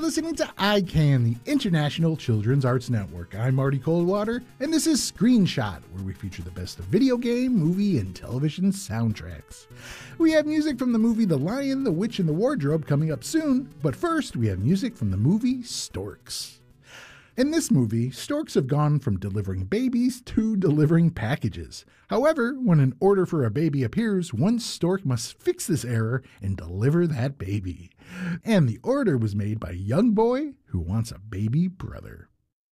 listening to ICANN, the International Children's Arts Network. I'm Marty Coldwater, and this is Screenshot, where we feature the best of video game, movie, and television soundtracks. We have music from the movie The Lion, the Witch, and the Wardrobe coming up soon, but first we have music from the movie Storks. In this movie, storks have gone from delivering babies to delivering packages. However, when an order for a baby appears, one stork must fix this error and deliver that baby. And the order was made by a young boy who wants a baby brother.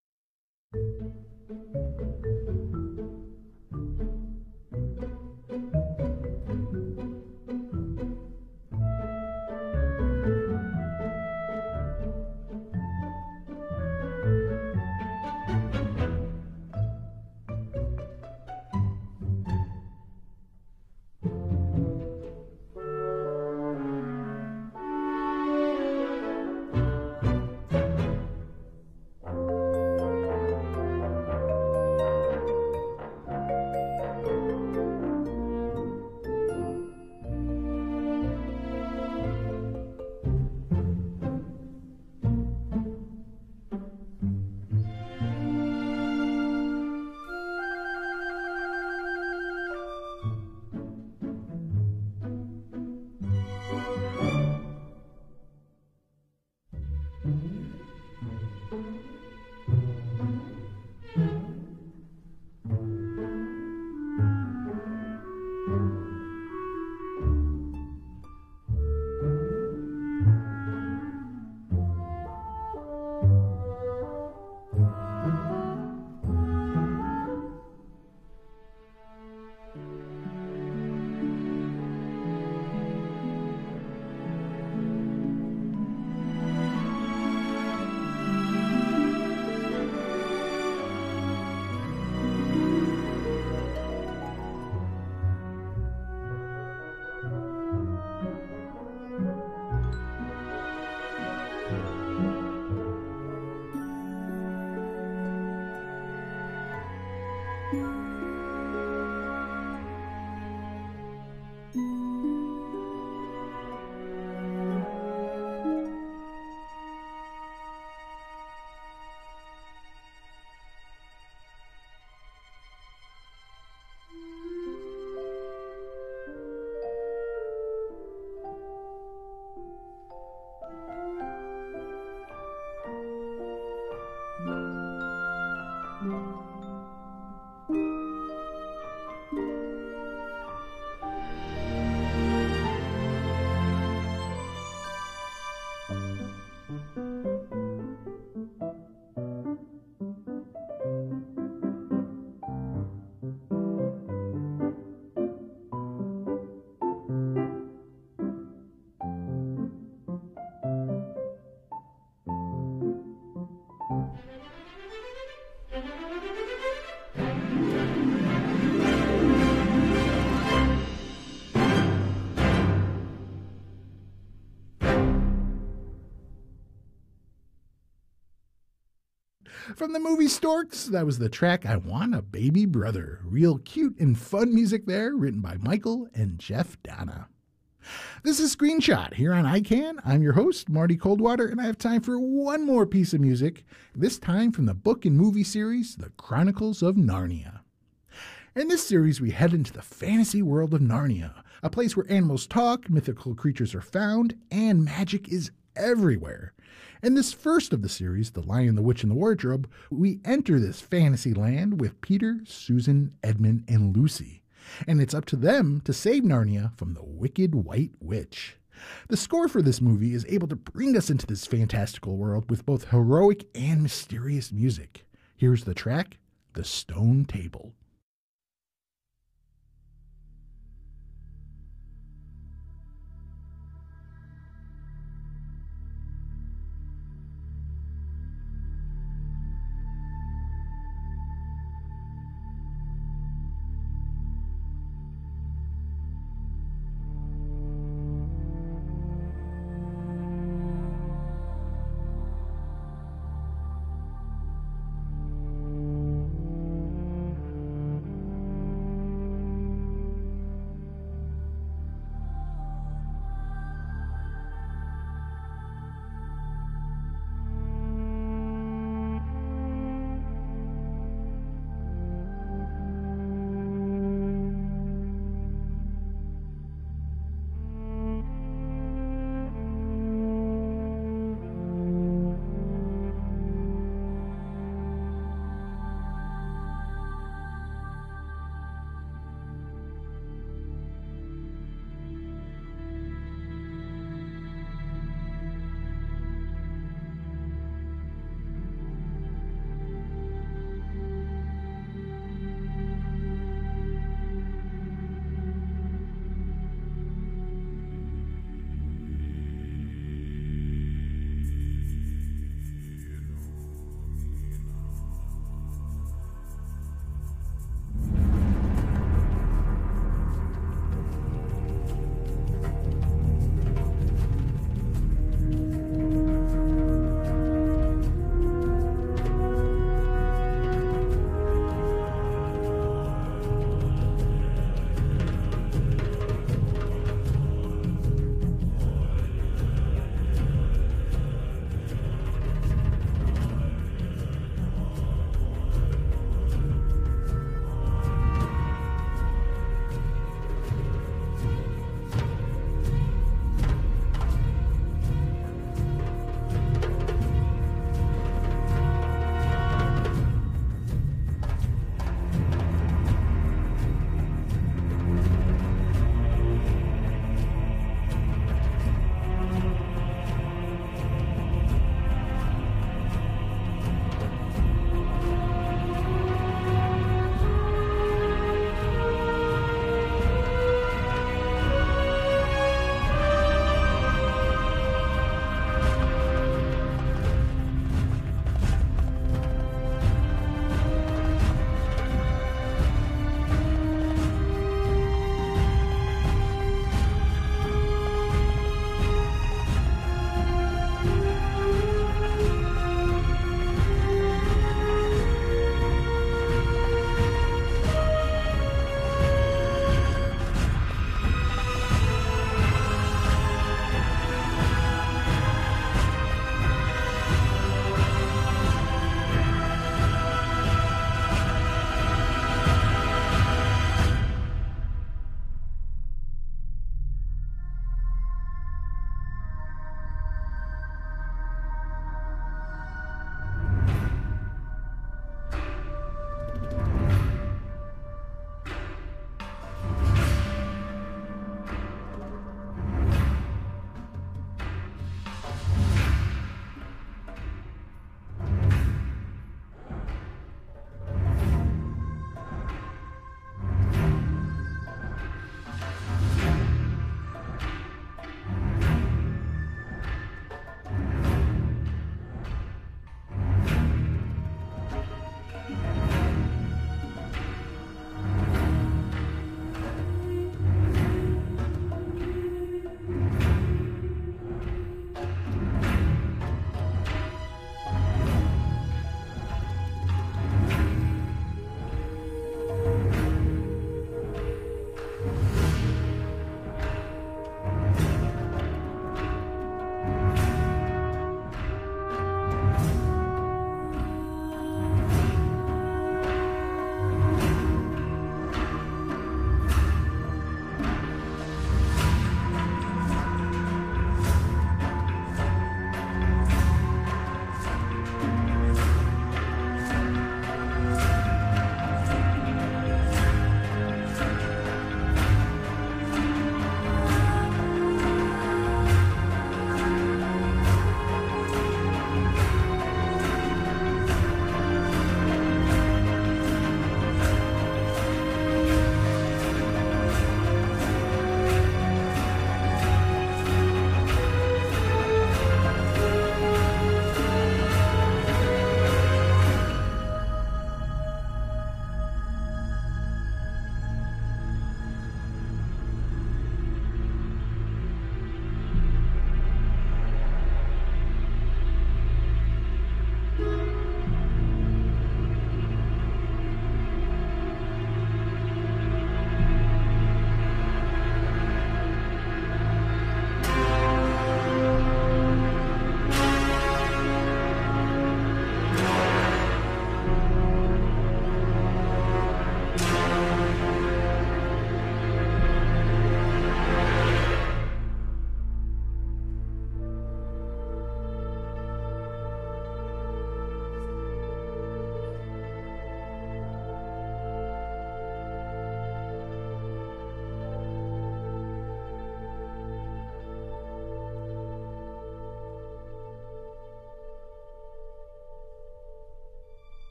From the movie Storks, that was the track I Want a Baby Brother. Real cute and fun music there, written by Michael and Jeff Donna. This is Screenshot here on ICANN. I'm your host, Marty Coldwater, and I have time for one more piece of music, this time from the book and movie series, The Chronicles of Narnia. In this series, we head into the fantasy world of Narnia, a place where animals talk, mythical creatures are found, and magic is everywhere. In this first of the series, The Lion, the Witch, and the Wardrobe, we enter this fantasy land with Peter, Susan, Edmund, and Lucy. And it's up to them to save Narnia from the Wicked White Witch. The score for this movie is able to bring us into this fantastical world with both heroic and mysterious music. Here's the track, The Stone Table.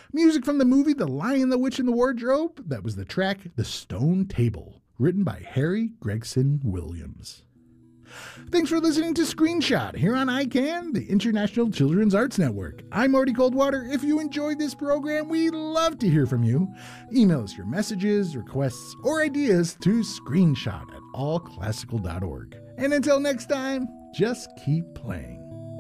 Music from the movie The Lion, the Witch, and the Wardrobe. That was the track The Stone Table, written by Harry Gregson Williams. Thanks for listening to Screenshot here on ICANN, the International Children's Arts Network. I'm Marty Coldwater. If you enjoyed this program, we'd love to hear from you. Email us your messages, requests, or ideas to screenshot@allclassical.org. And until next time, just keep playing.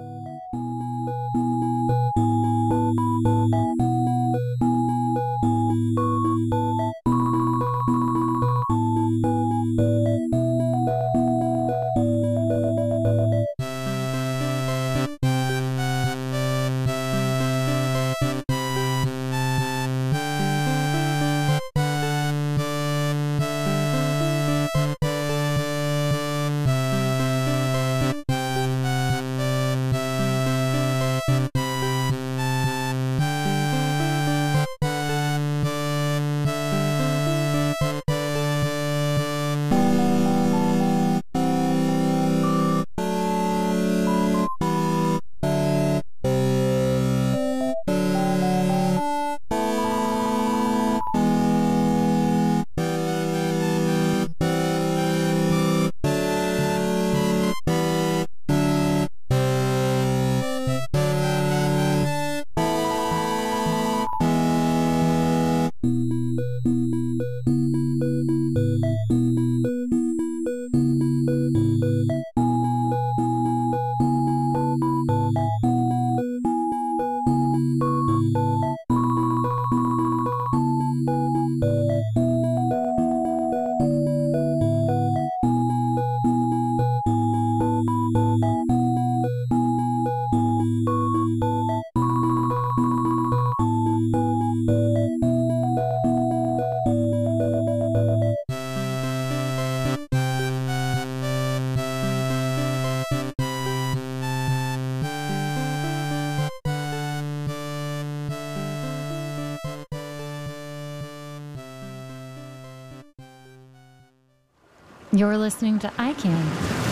You're listening to ICANN.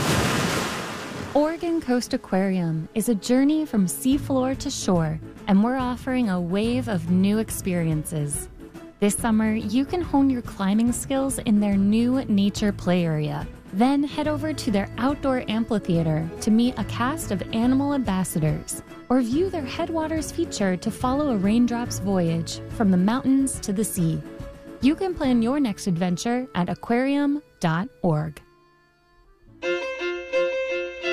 Oregon Coast Aquarium is a journey from seafloor to shore, and we're offering a wave of new experiences. This summer, you can hone your climbing skills in their new nature play area. Then head over to their outdoor amphitheater to meet a cast of animal ambassadors, or view their Headwaters feature to follow a raindrop's voyage from the mountains to the sea. You can plan your next adventure at aquarium.org.